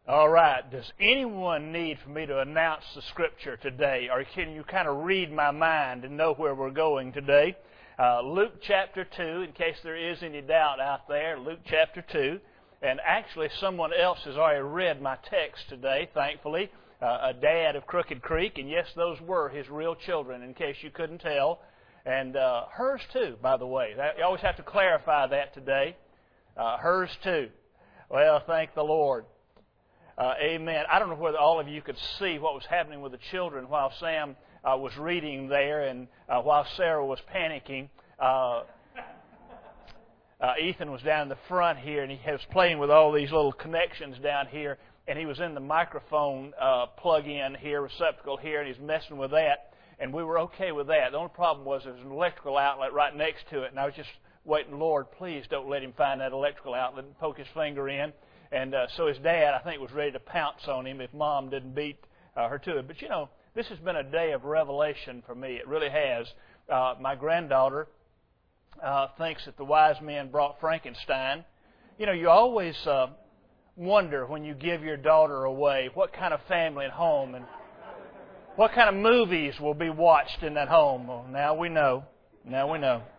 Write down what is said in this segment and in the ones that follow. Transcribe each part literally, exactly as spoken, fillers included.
All right. Does anyone need for me to announce the Scripture today? Or can you kind of read my mind and know where we're going today? Uh, Luke chapter two, in case there is any doubt out there, Luke chapter two. And actually, someone else has already read my text today, thankfully, uh, a dad of Crooked Creek. And yes, those were his real children, in case you couldn't tell. And uh, hers too, by the way. That, you always have to clarify that today. Uh, hers too. Well, thank the Lord. Uh, amen. I don't know whether all of you could see what was happening with the children while Sam uh, was reading there and uh, while Sarah was panicking. Uh, uh, Ethan was down in the front here, and he was playing with all these little connections down here, and he was in the microphone uh, plug-in here, receptacle here, and he's messing with that, and we were okay with that. The only problem was there was an electrical outlet right next to it, and I was just waiting, Lord, please don't let him find that electrical outlet and poke his finger in. And uh, so his dad, I think, was ready to pounce on him if Mom didn't beat uh, her to it. But, you know, this has been a day of revelation for me. It really has. Uh, my granddaughter uh, thinks that the wise men brought Frankenstein. You know, you always uh, wonder when you give your daughter away what kind of family and home and what kind of movies will be watched in that home. Well, now we know. Now we know.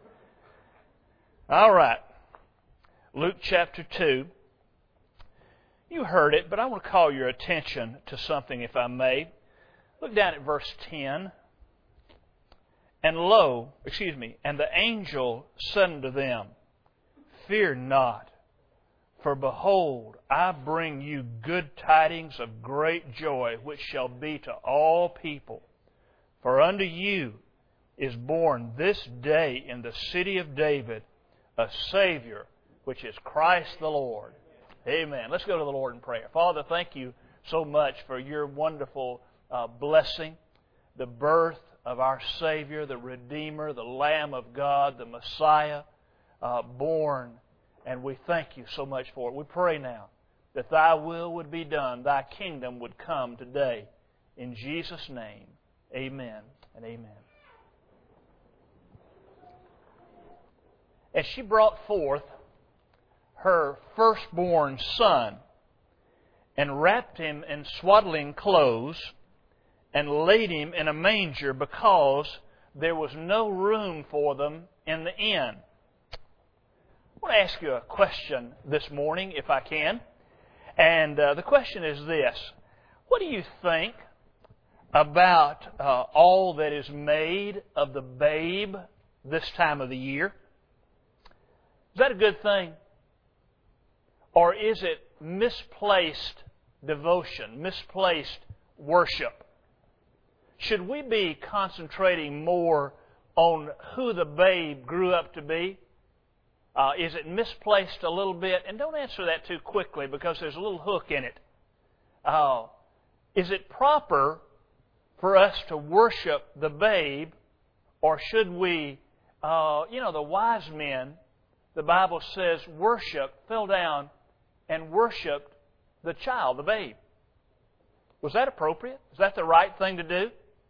All right. Luke chapter two. You heard it, but I want to call your attention to something, if I may. Look down at verse ten. And lo, excuse me, and the angel said unto them, Fear not, for behold, I bring you good tidings of great joy, which shall be to all people. For unto you is born this day in the city of David a Savior, which is Christ the Lord. Amen. Let's go to the Lord in prayer. Father, thank you so much for your wonderful uh, blessing, the birth of our Savior, the Redeemer, the Lamb of God, the Messiah, uh, born. And we thank you so much for it. We pray now that Thy will would be done, Thy kingdom would come today. In Jesus' name, amen and amen. As she brought forth her firstborn son, and wrapped him in swaddling clothes, and laid him in a manger, because there was no room for them in the inn. I want to ask you a question this morning, if I can. And uh, the question is this. What do you think about uh, all that is made of the babe this time of the year? Is that a good thing? Or is it misplaced devotion, misplaced worship? Should we be concentrating more on who the babe grew up to be? Uh, is it misplaced a little bit? And don't answer that too quickly, because there's a little hook in it. Uh, is it proper for us to worship the babe, or should we, uh, you know, the wise men, the Bible says, worship, fell down and worshipped the child, the babe. Was that appropriate? Is that the right thing to do?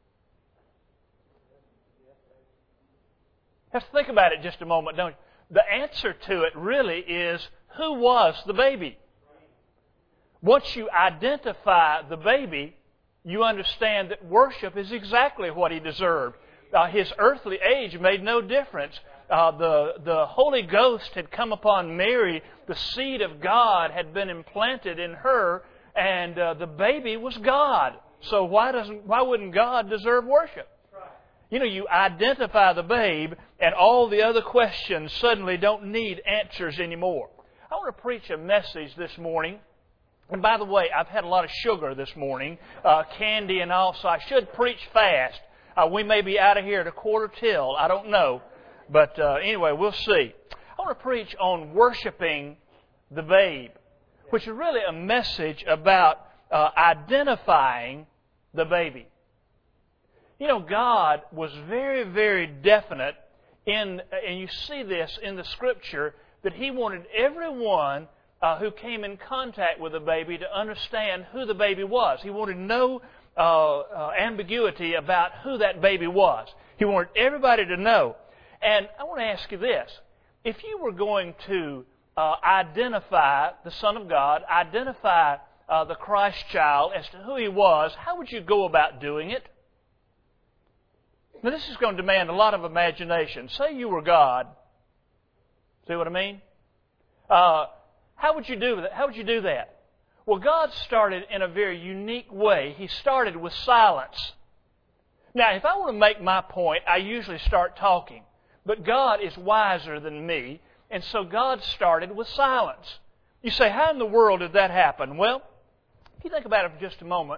Let's think about it just a moment, don't you? The answer to it really is, who was the baby? Once you identify the baby, you understand that worship is exactly what he deserved. Uh, his earthly age made no difference. Uh, the, the Holy Ghost had come upon Mary. The seed of God had been implanted in her, and uh, the baby was God. So why doesn't why wouldn't God deserve worship? You know, you identify the babe, and all the other questions suddenly don't need answers anymore. I want to preach a message this morning. And by the way, I've had a lot of sugar this morning, uh, candy and all, so I should preach fast. Uh, we may be out of here at a quarter till. I don't know. But uh, anyway, we'll see. I want to preach on worshiping the babe, which is really a message about uh, identifying the baby. You know, God was very, very definite in, and you see this in the Scripture, that He wanted everyone uh, who came in contact with the baby to understand who the baby was. He wanted no uh, uh, ambiguity about who that baby was. He wanted everybody to know. And I want to ask you this. If you were going to uh, identify the Son of God, identify uh, the Christ child as to who He was, how would you go about doing it? Now, this is going to demand a lot of imagination. Say you were God. See what I mean? Uh, how would you do that? How would you do that? Well, God started in a very unique way. He started with silence. Now, if I want to make my point, I usually start talking. But God is wiser than me, and so God started with silence. You say, how in the world did that happen? Well, if you think about it for just a moment,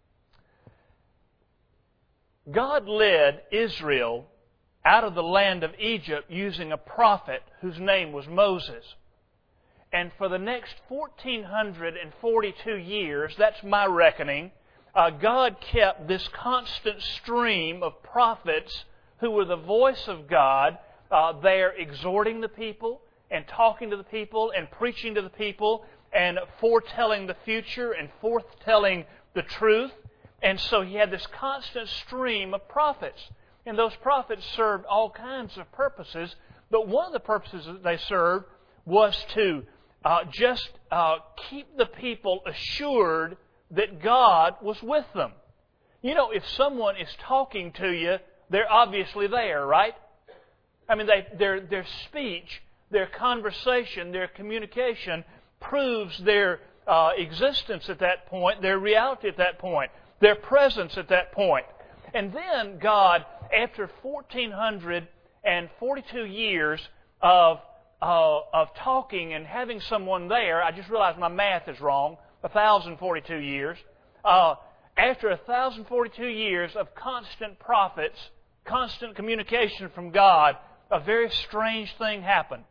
God led Israel out of the land of Egypt using a prophet whose name was Moses. And for the next one thousand four hundred forty-two years, that's my reckoning, uh, God kept this constant stream of prophets who were the voice of God uh, there exhorting the people and talking to the people and preaching to the people and foretelling the future and foretelling the truth. And so He had this constant stream of prophets. And those prophets served all kinds of purposes. But one of the purposes that they served was to uh, just uh, keep the people assured that God was with them. You know, if someone is talking to you, they're obviously there, right? I mean, they, their, their speech, their conversation, their communication proves their uh, existence at that point, their reality at that point, their presence at that point. And then God, after one thousand four hundred forty-two years of, uh, of talking and having someone there, I just realized my math is wrong, one thousand forty-two years, uh, after one thousand forty-two years of constant prophets, constant communication from God, a very strange thing happened.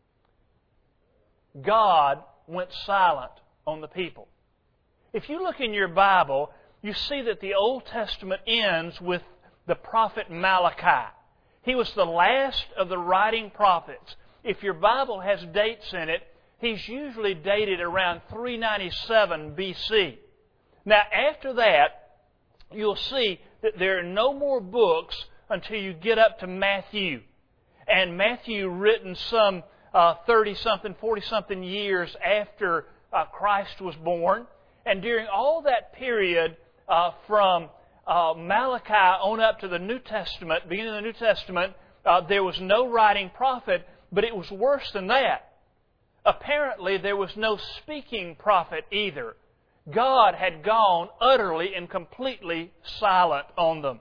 God went silent on the people. If you look in your Bible, you see that the Old Testament ends with the prophet Malachi. He was the last of the writing prophets. If your Bible has dates in it, he's usually dated around three ninety-seven B C. Now, after that, you'll see that there are no more books until you get up to Matthew. And Matthew, written some uh, thirty-something, forty-something years after uh, Christ was born. And during all that period, uh, from uh, Malachi on up to the New Testament, beginning of the New Testament, uh, there was no writing prophet, but it was worse than that. Apparently, there was no speaking prophet either. God had gone utterly and completely silent on them.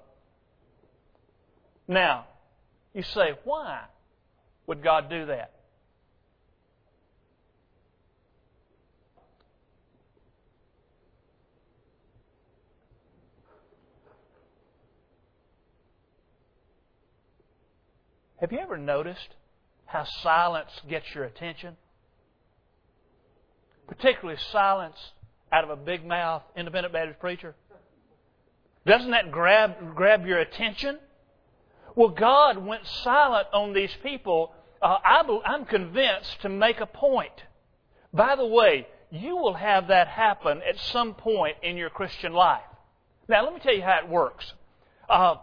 Now, you say, why would God do that? Have you ever noticed how silence gets your attention? Particularly silence out of a big mouth independent Baptist preacher. Doesn't that grab grab your attention? Well, God went silent on these people, uh, I, I'm convinced, to make a point. By the way, you will have that happen at some point in your Christian life. Now, let me tell you how it works. Uh,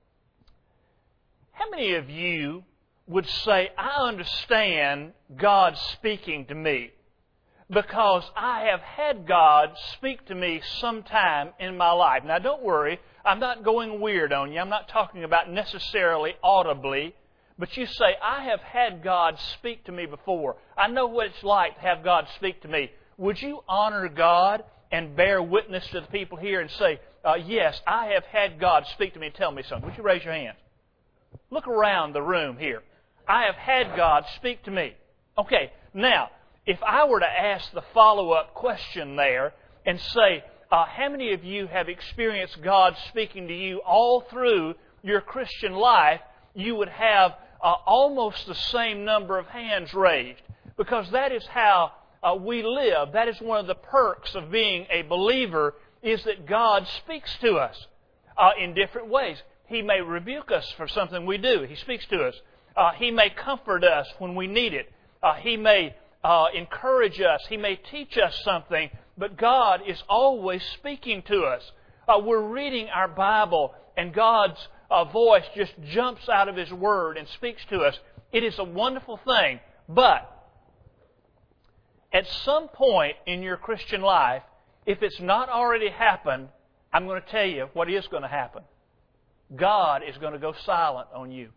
how many of you would say, I understand God speaking to me because I have had God speak to me sometime in my life? Now, don't worry. I'm not going weird on you. I'm not talking about necessarily audibly. But you say, I have had God speak to me before. I know what it's like to have God speak to me. Would you honor God and bear witness to the people here and say, uh, yes, I have had God speak to me and tell me something? Would you raise your hand? Look around the room here. I have had God speak to me. Okay, now, if I were to ask the follow-up question there and say, uh, how many of you have experienced God speaking to you all through your Christian life, you would have uh, almost the same number of hands raised. Because that is how uh, we live. That is one of the perks of being a believer, is that God speaks to us uh, in different ways. He may rebuke us for something we do. He speaks to us. Uh, he may comfort us when we need it. Uh, he may uh, encourage us. He may teach us something. But God is always speaking to us. Uh, we're reading our Bible and God's uh, voice just jumps out of His Word and speaks to us. It is a wonderful thing. But at some point in your Christian life, if it's not already happened, I'm going to tell you what is going to happen. God is going to go silent on you.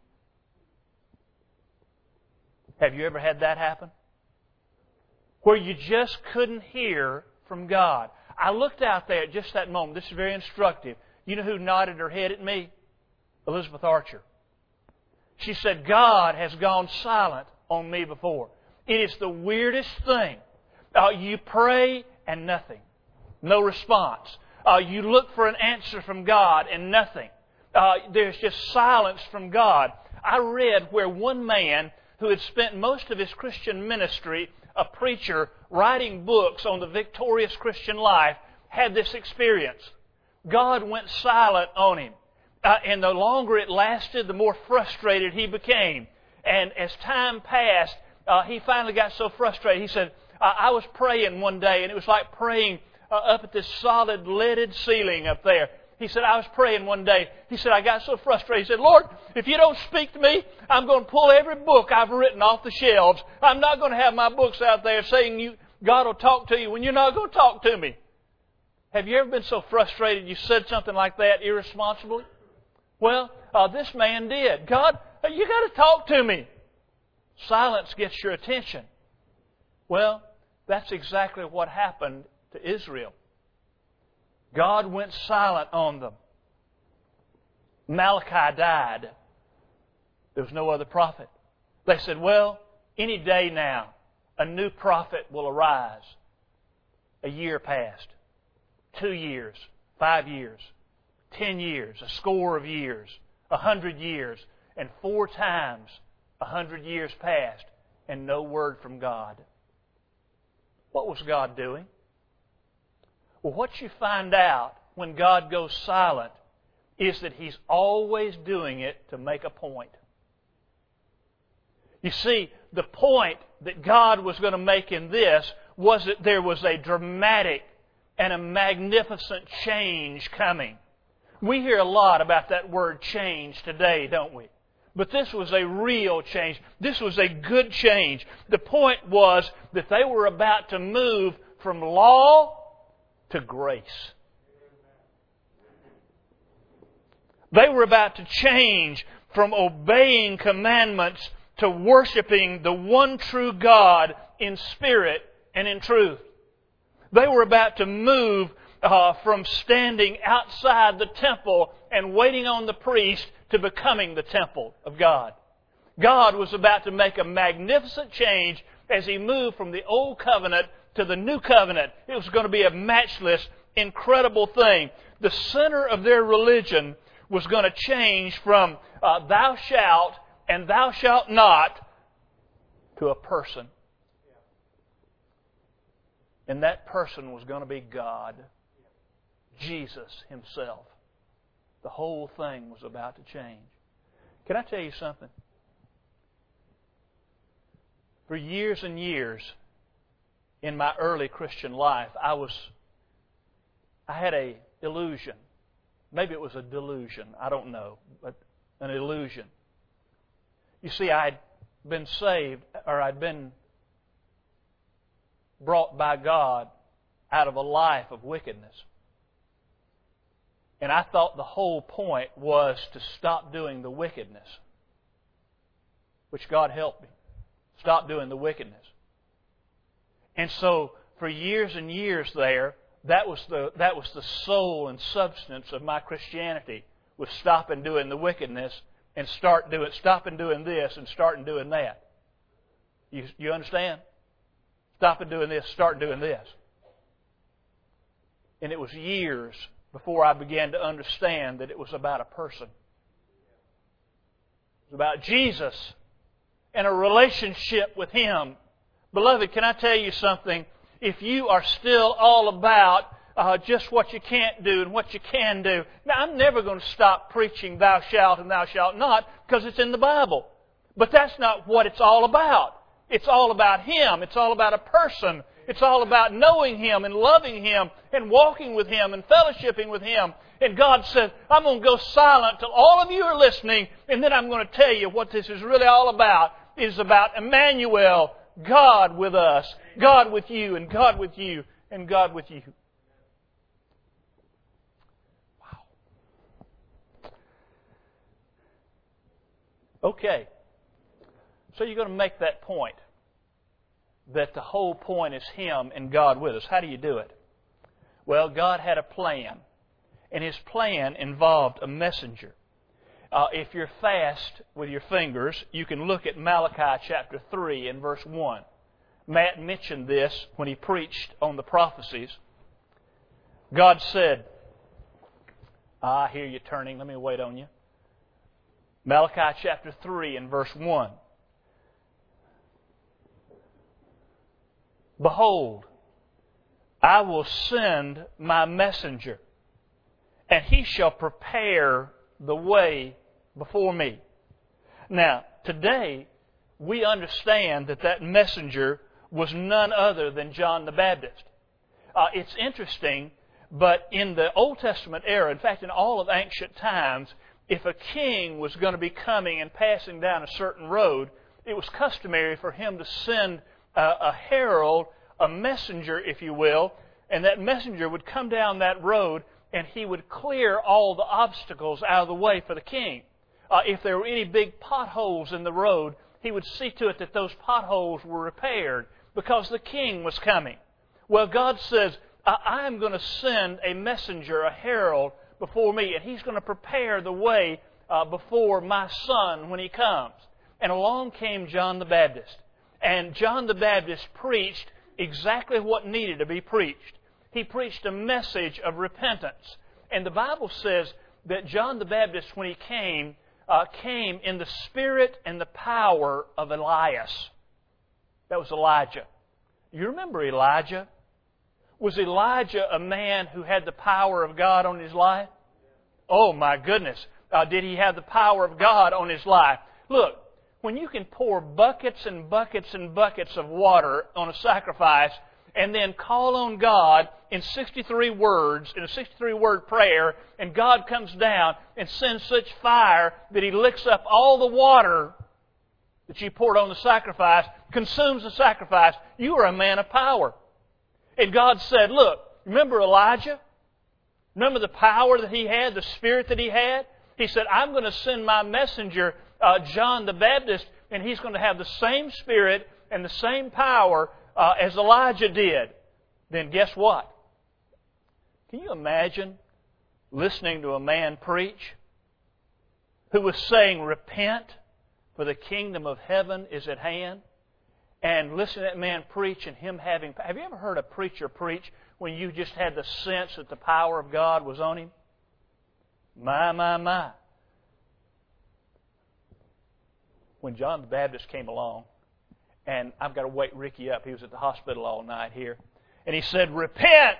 Have you ever had that happen? Where you just couldn't hear from God. I looked out there at just that moment. This is very instructive. You know who nodded her head at me? Elizabeth Archer. She said, God has gone silent on me before. It is the weirdest thing. Uh, you pray and nothing. No response. Uh, you look for an answer from God and nothing. Uh, there's just silence from God. I read where one man who had spent most of his Christian ministry, a preacher, writing books on the victorious Christian life, had this experience. God went silent on him. Uh, and the longer it lasted, the more frustrated he became. And as time passed, uh, he finally got so frustrated. He said, I, I was praying one day, and it was like praying uh, up at this solid leaded ceiling up there. He said, I was praying one day. He said, I got so frustrated. He said, Lord, if you don't speak to me, I'm going to pull every book I've written off the shelves. I'm not going to have my books out there saying you, God will talk to you when you're not going to talk to me. Have you ever been so frustrated you said something like that irresponsibly? Well, uh, this man did. God, you got to talk to me. Silence gets your attention. Well, that's exactly what happened to Israel. God went silent on them. Malachi died. There was no other prophet. They said, well, any day now, a new prophet will arise. A year passed. Two years. Five years. Ten years. A score of years. A hundred years. And four times a hundred years passed. And no word from God. What was God doing? Well, what you find out when God goes silent is that He's always doing it to make a point. You see, the point that God was going to make in this was that there was a dramatic and a magnificent change coming. We hear a lot about that word change today, don't we? But this was a real change. This was a good change. The point was that they were about to move from law to grace. They were about to change from obeying commandments to worshiping the one true God in spirit and in truth. They were about to move uh, from standing outside the temple and waiting on the priest to becoming the temple of God. God was about to make a magnificent change as He moved from the old covenant to the new covenant. It was going to be a matchless, incredible thing. The center of their religion was going to change from uh, thou shalt and thou shalt not to a person. And that person was going to be God, Jesus Himself. The whole thing was about to change. Can I tell you something? For years and years in my early Christian life, I was, I had a illusion. Maybe it was a delusion. I don't know, but an illusion. You see, I'd been saved, or I'd been brought by God out of a life of wickedness. And I thought the whole point was to stop doing the wickedness. Which God helped me. Stop doing the wickedness. And so, for years and years there, that was the that was the soul and substance of my Christianity, was stopping doing the wickedness and start doing stopping doing this and starting doing that. You you understand? Stopping doing this, starting doing this. And it was years before I began to understand that it was about a person. It was about Jesus and a relationship with Him. Beloved, can I tell you something? If you are still all about uh, just what you can't do and what you can do, now I'm never going to stop preaching thou shalt and thou shalt not because it's in the Bible. But that's not what it's all about. It's all about Him. It's all about a person. It's all about knowing Him and loving Him and walking with Him and fellowshipping with Him. And God said, I'm going to go silent till all of you are listening, and then I'm going to tell you what this is really all about. It is about Emmanuel, God with us, God with you, and God with you, and God with you. Okay. So you're going to make that point, that the whole point is Him and God with us. How do you do it? Well, God had a plan, and His plan involved a messenger. Uh, if you're fast with your fingers, you can look at Malachi chapter three and verse one. Matt mentioned this when he preached on the prophecies. God said, ah, I hear you turning. Let me wait on you. Malachi chapter three and verse one. Behold, I will send my messenger, and he shall prepare the way before me. Now, today, we understand that that messenger was none other than John the Baptist. Uh, it's interesting, but in the Old Testament era, in fact, in all of ancient times, if a king was going to be coming and passing down a certain road, it was customary for him to send a, a herald, a messenger, if you will, and that messenger would come down that road and he would clear all the obstacles out of the way for the king. Uh, if there were any big potholes in the road, he would see to it that those potholes were repaired because the king was coming. Well, God says, I am going to send a messenger, a herald, before me, and he's going to prepare the way uh, before my son when he comes. And along came John the Baptist. And John the Baptist preached exactly what needed to be preached. He preached a message of repentance. And the Bible says that John the Baptist, when he came, uh, came in the spirit and the power of Elias. That was Elijah. You remember Elijah? Was Elijah a man who had the power of God on his life? Oh my goodness. Uh, did he have the power of God on his life? Look, when you can pour buckets and buckets and buckets of water on a sacrifice and then call on God in sixty-three words, in a sixty-three word prayer, and God comes down and sends such fire that He licks up all the water that you poured on the sacrifice, consumes the sacrifice, you are a man of power. And God said, look, remember Elijah? Remember the power that he had, the spirit that he had? He said, I'm going to send my messenger, uh, John the Baptist, and he's going to have the same spirit and the same power uh, as Elijah did. Then guess what? Can you imagine listening to a man preach who was saying, repent, for the kingdom of heaven is at hand? And listen to that man preach and him having... Have you ever heard a preacher preach when you just had the sense that the power of God was on him? My, my, my. When John the Baptist came along, and I've got to wake Ricky up. He was at the hospital all night here. And he said, repent!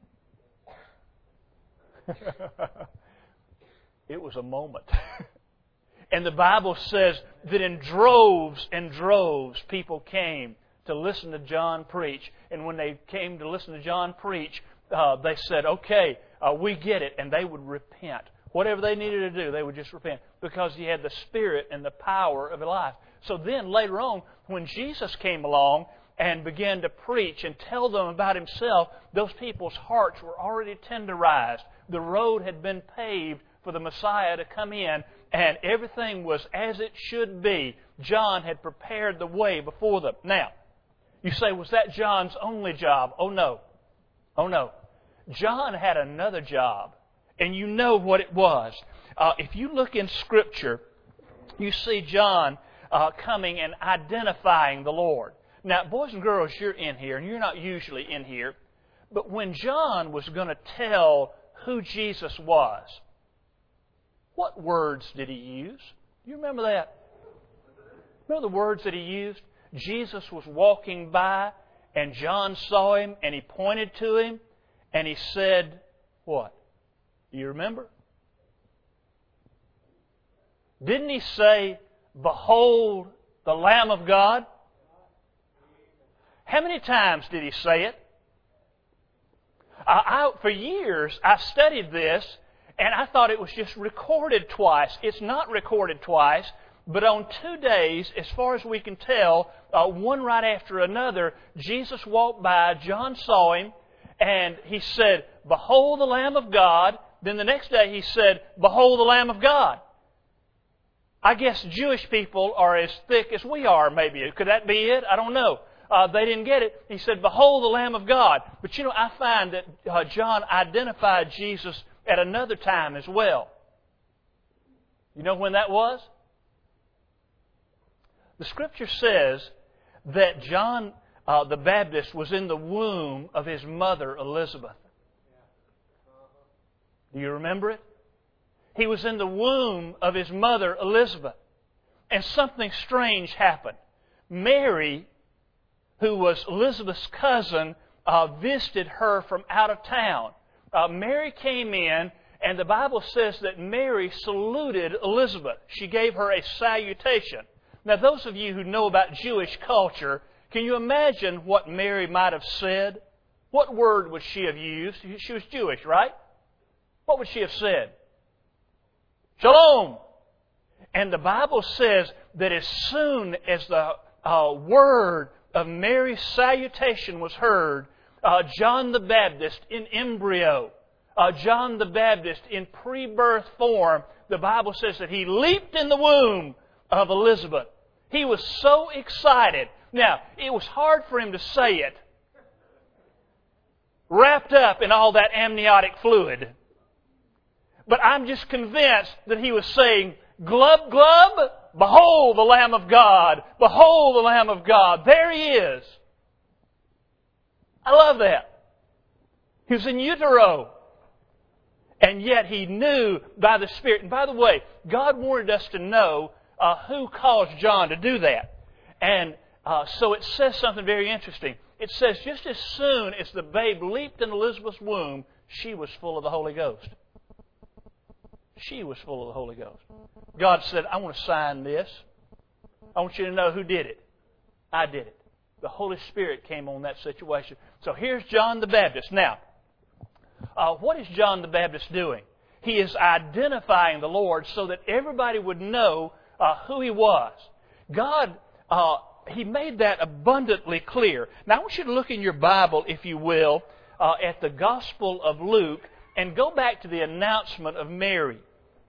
It was a moment. And the Bible says that in droves and droves people came to listen to John preach. And when they came to listen to John preach, uh, they said, okay, uh, we get it. And they would repent. Whatever they needed to do, they would just repent. Because he had the spirit and the power of Elias. So then later on, when Jesus came along and began to preach and tell them about Himself, those people's hearts were already tenderized. The road had been paved for the Messiah to come in. And everything was as it should be. John had prepared the way before them. Now, you say, was that John's only job? Oh no. Oh no. John had another job. And you know what it was. Uh, if you look in Scripture, you see John uh, coming and identifying the Lord. Now, boys and girls, you're in here, and you're not usually in here. But when John was going to tell who Jesus was, what words did he use? Do you remember that? Remember the words that he used? Jesus was walking by, and John saw him, and he pointed to him, and he said, what? Do you remember? Didn't he say, behold the Lamb of God? How many times did he say it? I, I, for years, I studied this, and I thought it was just recorded twice. It's not recorded twice, but on two days, as far as we can tell, uh, one right after another, Jesus walked by, John saw him, and he said, behold the Lamb of God. Then the next day he said, behold the Lamb of God. I guess Jewish people are as thick as we are, maybe. Could that be it? I don't know. Uh, they didn't get it. He said, behold the Lamb of God. But you know, I find that uh, John identified Jesus at another time as well. You know when that was? The Scripture says that John uh, the Baptist was in the womb of his mother, Elizabeth. Do you remember it? He was in the womb of his mother, Elizabeth. And something strange happened. Mary, who was Elizabeth's cousin, uh, visited her from out of town. Uh, Mary came in, and the Bible says that Mary saluted Elizabeth. She gave her a salutation. Now, those of you who know about Jewish culture, can you imagine what Mary might have said? What word would she have used? She was Jewish, right? What would she have said? Shalom! And the Bible says that as soon as the uh, word of Mary's salutation was heard, uh, John the Baptist in embryo, uh, John the Baptist in pre-birth form, the Bible says that he leaped in the womb of Elizabeth. He was so excited. Now, it was hard for him to say it, wrapped up in all that amniotic fluid. But I'm just convinced that he was saying, glub, glub, behold the Lamb of God. Behold the Lamb of God. There He is. I love that. He was in utero. And yet He knew by the Spirit. And by the way, God wanted us to know uh, who caused John to do that. And uh, so it says something very interesting. It says just as soon as the babe leaped in Elizabeth's womb, she was full of the Holy Ghost. She was full of the Holy Ghost. God said, I want to sign this. I want you to know who did it. I did it. The Holy Spirit came on that situation. So here's John the Baptist. Now, uh, what is John the Baptist doing? He is identifying the Lord so that everybody would know uh, who He was. God, uh, He made that abundantly clear. Now, I want you to look in your Bible, if you will, uh, at the Gospel of Luke and go back to the announcement of Mary.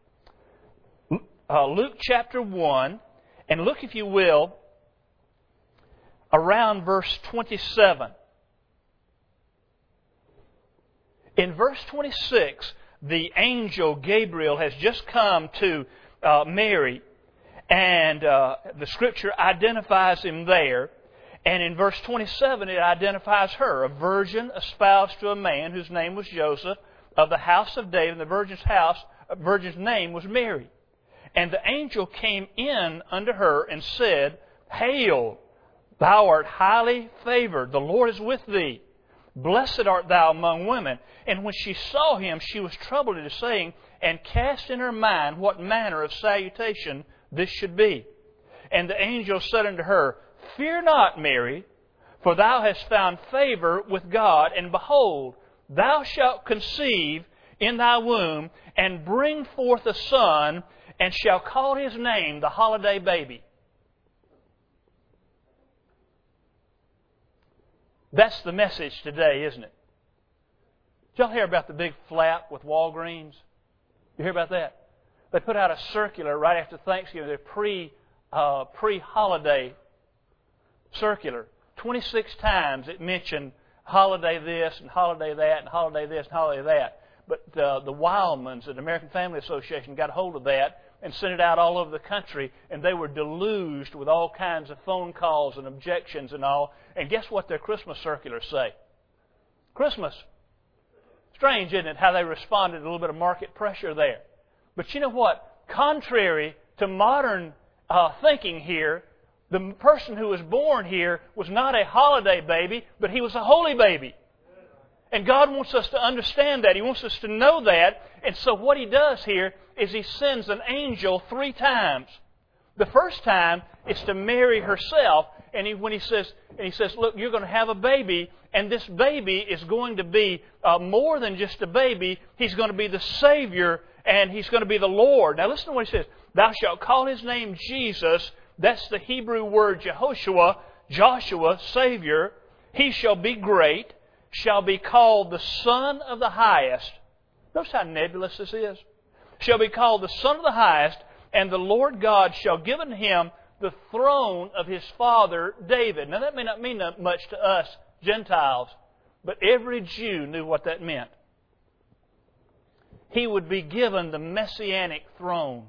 Uh, Luke chapter one, and look, if you will, around verse twenty-seven. In verse twenty-six, the angel Gabriel has just come to uh, Mary, and uh, the Scripture identifies him there. And in verse twenty-seven, it identifies her, a virgin espoused to a man whose name was Joseph, of the house of David. And the virgin's house, virgin's name was Mary. And the angel came in unto her and said, Hail, thou art highly favored. The Lord is with thee. Blessed art thou among women. And when she saw him, she was troubled at his saying, and cast in her mind what manner of salutation this should be. And the angel said unto her, Fear not, Mary, for thou hast found favor with God, and behold, thou shalt conceive in thy womb, and bring forth a son, and shall call his name the Holiday Baby. That's the message today, isn't it? Did y'all hear about the big flap with Walgreens? You hear about that? They put out a circular right after Thanksgiving, their pre, uh, pre-holiday circular. twenty-six times it mentioned holiday this and holiday that and holiday this and holiday that. But uh, the Wildmans at the American Family Association got hold of that and sent it out all over the country, and they were deluged with all kinds of phone calls and objections and all. And guess what their Christmas circulars say? Christmas. Strange, isn't it, how they responded to a little bit of market pressure there. But you know what? Contrary to modern uh, thinking here, the person who was born here was not a holiday baby, but he was a holy baby. And God wants us to understand that. He wants us to know that. And so what He does here is He sends an angel three times. The first time is to Mary herself. And he, when he says, and he says, look, you're going to have a baby, and this baby is going to be uh, more than just a baby. He's going to be the Savior, and He's going to be the Lord. Now listen to what He says. Thou shalt call His name Jesus. That's the Hebrew word Jehoshua, Joshua, Savior. He shall be great, shall be called the Son of the Highest. Notice how nebulous this is. Shall be called the Son of the Highest, And the Lord God shall give unto him the throne of his father David. Now that may not mean much to us Gentiles, but every Jew knew what that meant. He would be given the messianic throne,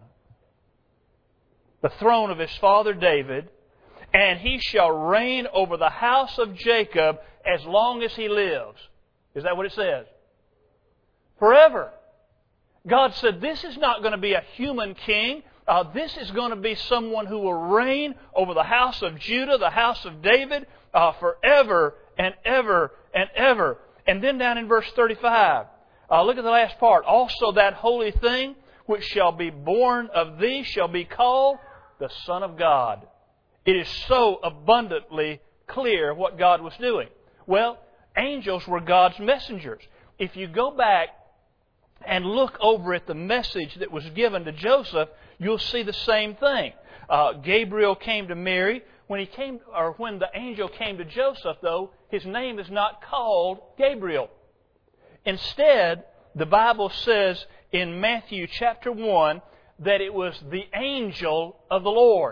the throne of his father David, and he shall reign over the house of Jacob as long as he lives. Is that what it says? Forever. God said, this is not going to be a human king. Uh, this is going to be someone who will reign over the house of Judah, the house of David, uh, forever and ever and ever. And then down in verse thirty-five, uh, look at the last part. Also that holy thing which shall be born of thee shall be called the Son of God. It is so abundantly clear what God was doing. Well, angels were God's messengers. If you go back and look over at the message that was given to Joseph, you'll see the same thing. Uh, Gabriel came to Mary. When he came, or when the angel came to Joseph, though, his name is not called Gabriel. Instead, the Bible says in Matthew chapter one that it was the angel of the Lord.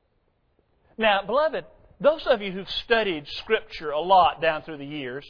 Now, beloved, those of you who've studied Scripture a lot down through the years,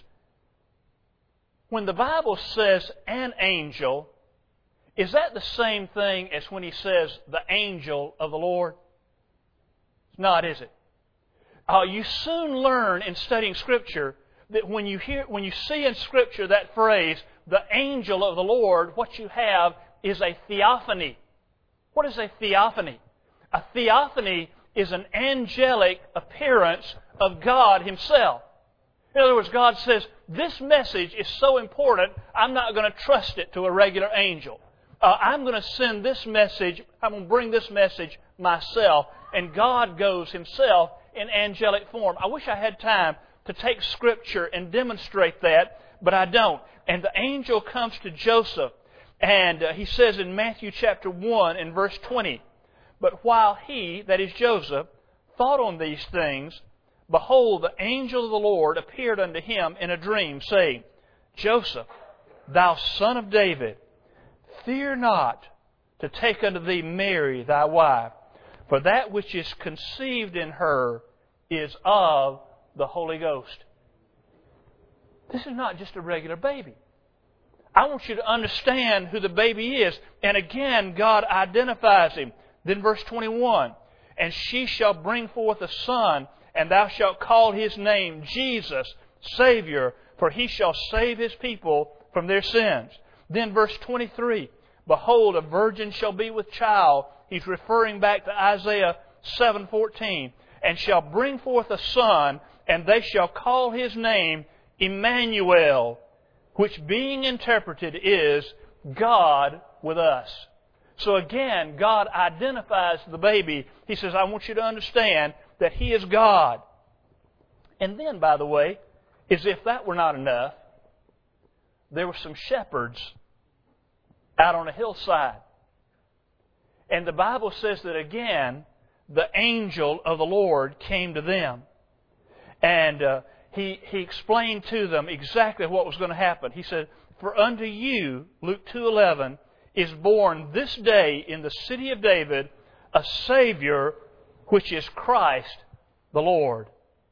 when the Bible says an angel, is that the same thing as when he says the angel of the Lord? It's not, is it? Uh, you soon learn in studying Scripture that when you hear, when you see in Scripture that phrase, the angel of the Lord, what you have is a theophany. What is a theophany? A theophany is an angelic appearance of God Himself. In other words, God says, this message is so important, I'm not going to trust it to a regular angel. Uh, I'm going to send this message, I'm going to bring this message myself. And God goes Himself in angelic form. I wish I had time to take Scripture and demonstrate that, but I don't. And the angel comes to Joseph, and uh, he says in Matthew chapter one and verse twenty, but while he, that is Joseph, thought on these things, behold, the angel of the Lord appeared unto him in a dream, saying, Joseph, thou son of David, fear not to take unto thee Mary thy wife, for that which is conceived in her is of the Holy Ghost. This is not just a regular baby. I want you to understand who the baby is. And again, God identifies him. Then verse twenty-one, and she shall bring forth a son, and thou shalt call his name Jesus, Savior, for he shall save his people from their sins. Then verse twenty-three, behold, a virgin shall be with child. He's referring back to Isaiah seven fourteen, and shall bring forth a son, and they shall call his name Emmanuel, which being interpreted is God with us. So again, God identifies the baby. He says, I want you to understand that He is God. And then, by the way, as if that were not enough, there were some shepherds out on a hillside. And the Bible says that again, the angel of the Lord came to them. And uh, he, he explained to them exactly what was going to happen. He said, for unto you, Luke two eleven, is born this day in the city of David a Savior, which is Christ the Lord.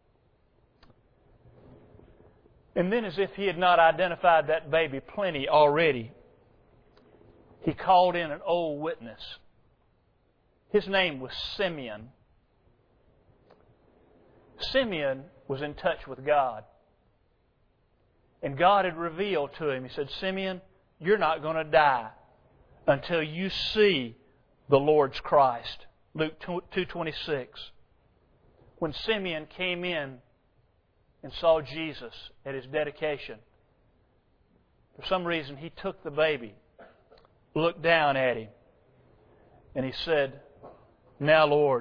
And then, as if He had not identified that baby plenty already, He called in an old witness. His name was Simeon. Simeon was in touch with God. And God had revealed to him, He said, Simeon, you're not going to die until you see the Lord's Christ. Luke two twenty-six. When Simeon came in and saw Jesus at His dedication, for some reason he took the baby, looked down at Him, and he said, now, Lord,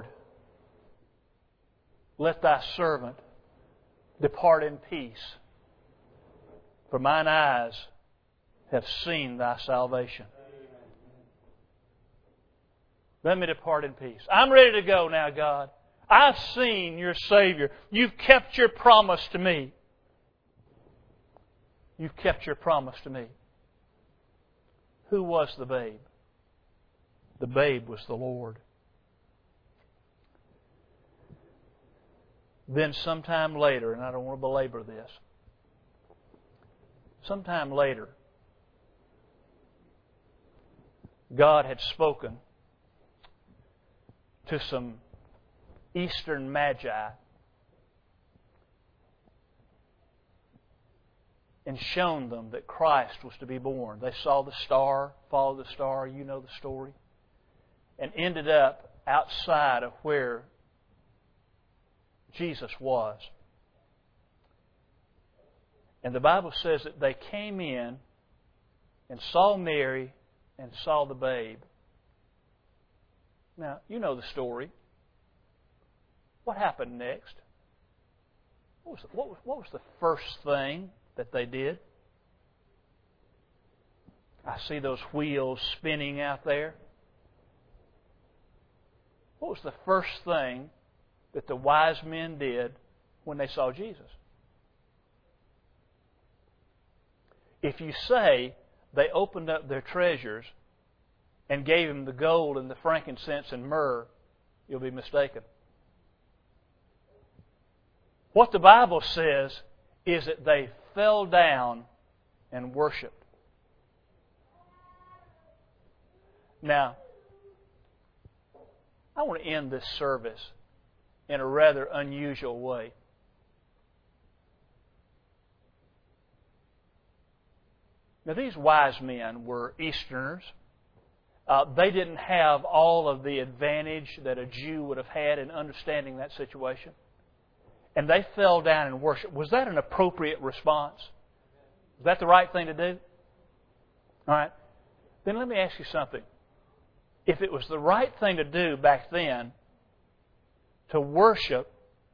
let Thy servant depart in peace, for mine eyes have seen Thy salvation. Let me depart in peace. I'm ready to go now, God. I've seen Your Savior. You've kept Your promise to me. You've kept Your promise to me. Who was the babe? The babe was the Lord. Then sometime later, and I don't want to belabor this, sometime later, God had spoken to some Eastern magi and shown them that Christ was to be born. They saw the star, followed the star, you know the story, and ended up outside of where Jesus was. And the Bible says that they came in and saw Mary and saw the babe. Now, you know the story. What happened next? What was, what was, what was the first thing that they did? I see those wheels spinning out there. What was the first thing that the wise men did when they saw Jesus? If you say they opened up their treasures and gave him the gold and the frankincense and myrrh, you'll be mistaken. What the Bible says is that they fell down and worshiped. Now, I want to end this service in a rather unusual way. Now, these wise men were Easterners. Uh, they didn't have all of the advantage that a Jew would have had in understanding that situation. And they fell down and worshiped. Was that an appropriate response? Was that the right thing to do? All right. Then let me ask you something. If it was the right thing to do back then to worship,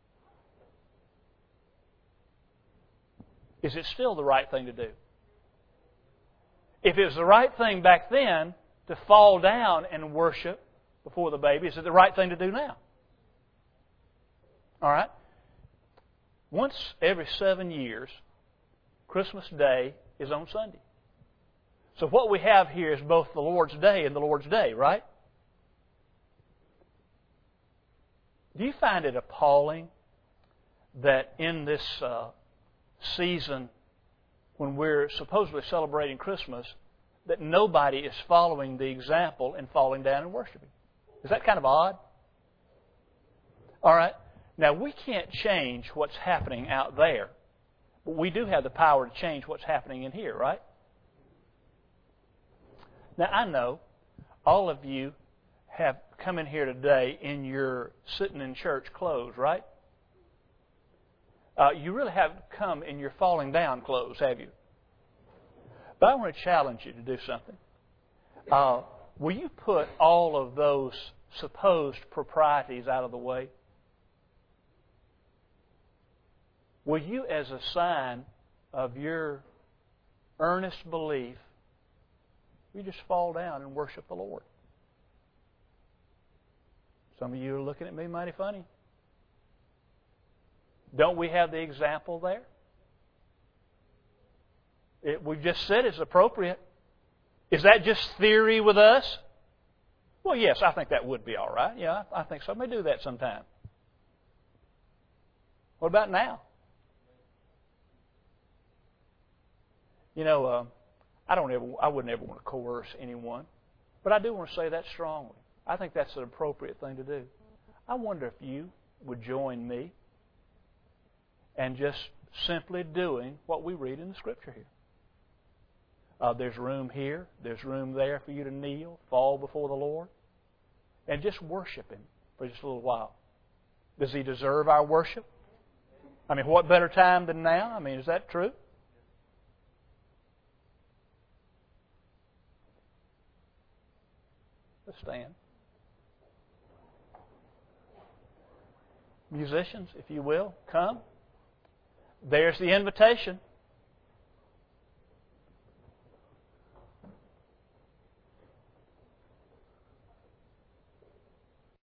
is it still the right thing to do? If it was the right thing back then to fall down and worship before the baby, is it the right thing to do now? All right? Once every seven years, Christmas Day is on Sunday. So what we have here is both the Lord's Day and the Lord's Day, right? Do you find it appalling that in this uh, season when we're supposedly celebrating Christmas, that nobody is following the example and falling down and worshiping? Is that kind of odd? All right. Now, we can't change what's happening out there, but we do have the power to change what's happening in here, right? Now, I know all of you have come in here today in your sitting in church clothes, right? Uh, you really haven't come in your falling down clothes, have you? But I want to challenge you to do something. Uh, will you put all of those supposed proprieties out of the way? Will you, as a sign of your earnest belief, you just fall down and worship the Lord? Some of you are looking at me mighty funny. Don't we have the example there? It, we've just said it's appropriate. Is that just theory with us? Well, yes, I think that would be all right. Yeah, I think so. I may do that sometime. What about now? You know, uh, I don't ever, I wouldn't ever want to coerce anyone, but I do want to say that strongly. I think that's an appropriate thing to do. I wonder if you would join me and just simply doing what we read in the Scripture here. Uh, there's room here, there's room there for you to kneel, fall before the Lord, and just worship Him for just a little while. Does He deserve our worship? I mean, what better time than now? I mean, is that true? Let's stand. Musicians, if you will, come. There's the invitation.